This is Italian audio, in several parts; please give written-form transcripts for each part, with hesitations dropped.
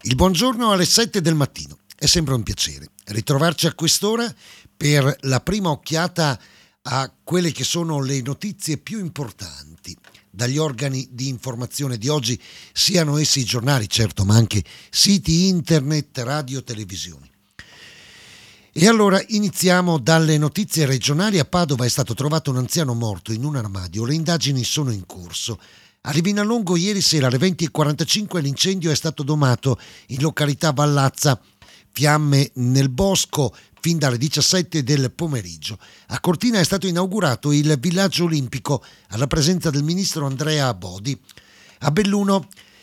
Il buongiorno alle 7 del mattino. È sempre un piacere ritrovarci a quest'ora per la prima occhiata a quelle che sono le notizie più importanti dagli organi di informazione di oggi, siano essi i giornali, certo, ma anche siti internet, radio, televisioni. E allora iniziamo dalle notizie regionali. A Padova è stato trovato un anziano morto in un armadio. Le indagini sono in corso. A Livinallongo ieri sera alle 20:45 l'incendio è stato domato in località Vallazza. Fiamme nel bosco fin dalle 17 del pomeriggio. A Cortina è stato inaugurato il villaggio olimpico alla presenza del ministro Andrea Bodi. A Belluno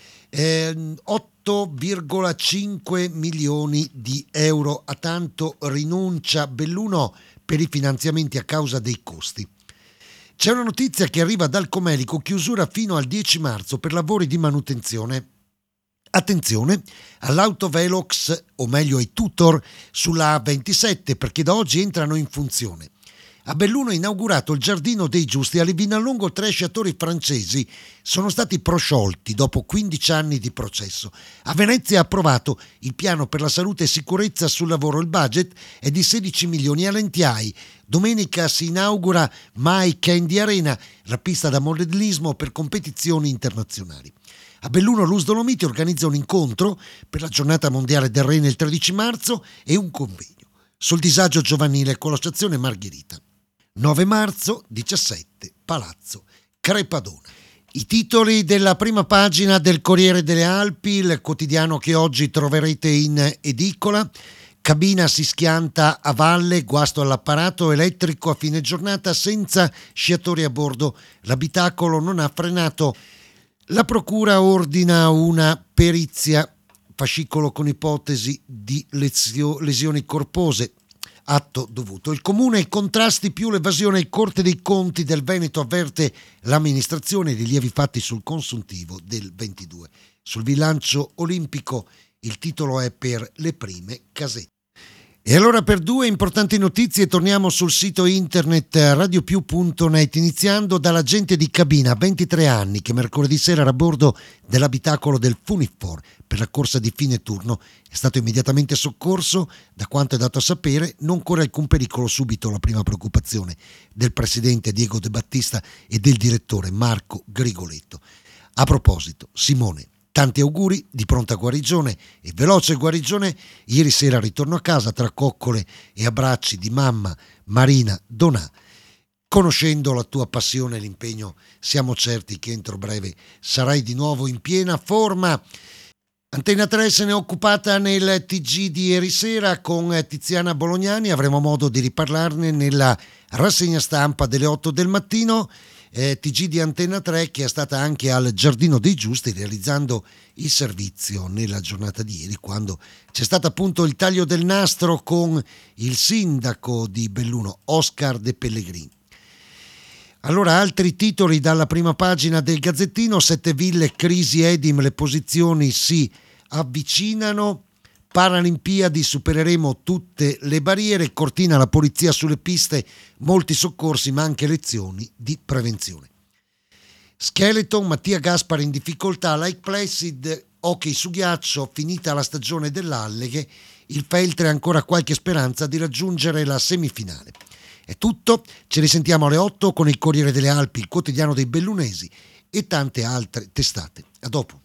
8,5 milioni di euro. A tanto rinuncia Belluno per i finanziamenti a causa dei costi. C'è una notizia che arriva dal Comelico: chiusura fino al 10 marzo per lavori di manutenzione. Attenzione all'autovelox, o meglio ai tutor, sulla A27, perché da oggi entrano in funzione. A Belluno è inaugurato il Giardino dei Giusti. A Livinallongo 3 sciatori francesi sono stati prosciolti dopo 15 anni di processo. A Venezia ha approvato il piano per la salute e sicurezza sul lavoro. Il budget è di 16 milioni. A Lentiai domenica si inaugura My Candy Arena, la pista da modellismo per competizioni internazionali. A Belluno Luz Dolomiti organizza un incontro per la giornata mondiale del rene il 13 marzo e un convegno sul disagio giovanile con l'associazione Margherita. 9 marzo 17, Palazzo Crepadona. I titoli della prima pagina del Corriere delle Alpi, il quotidiano che oggi troverete in edicola. Cabina si schianta a valle, guasto all'apparato elettrico a fine giornata senza sciatori a bordo. L'abitacolo non ha frenato. La procura ordina una perizia, fascicolo con ipotesi di lesioni corpose. Atto dovuto. Il comune ai contrasti più l'evasione. Ai Corte dei Conti del Veneto avverte l'amministrazione i rilievi fatti sul consuntivo del 22. Sul bilancio olimpico il titolo è per le prime casette. E allora per 2 importanti notizie torniamo sul sito internet radiopiù.net, iniziando dall'agente di cabina, 23 anni, che mercoledì sera era a bordo dell'abitacolo del Funifor per la corsa di fine turno. È stato immediatamente soccorso. Da quanto è dato a sapere non corre alcun pericolo. Subito la prima preoccupazione del presidente Diego De Battista e del direttore Marco Grigoletto. A proposito, Simone, tanti auguri di pronta guarigione e veloce guarigione. Ieri sera ritorno a casa tra coccole e abbracci di mamma Marina Donà. Conoscendo la tua passione e l'impegno, siamo certi che entro breve sarai di nuovo in piena forma. Antena 3 se ne è occupata nel TG di ieri sera con Tiziana Bolognani. Avremo modo di riparlarne nella rassegna stampa delle 8 del mattino. TG di Antena 3 che è stata anche al Giardino dei Giusti realizzando il servizio nella giornata di ieri, quando c'è stato appunto il taglio del nastro con il sindaco di Belluno, Oscar De Pellegrini. Allora, altri titoli dalla prima pagina del Gazzettino: 7 ville, crisi Edim, le posizioni si avvicinano. Paralimpiadi, supereremo tutte le barriere. Cortina, la polizia sulle piste, molti soccorsi ma anche lezioni di prevenzione. Skeleton, Mattia Gaspari in difficoltà. Like Placid, hockey su ghiaccio, finita la stagione dell'Alleghe, il Feltre ha ancora qualche speranza di raggiungere la semifinale. È tutto, ci risentiamo alle 8 con il Corriere delle Alpi, il quotidiano dei bellunesi e tante altre testate. A dopo.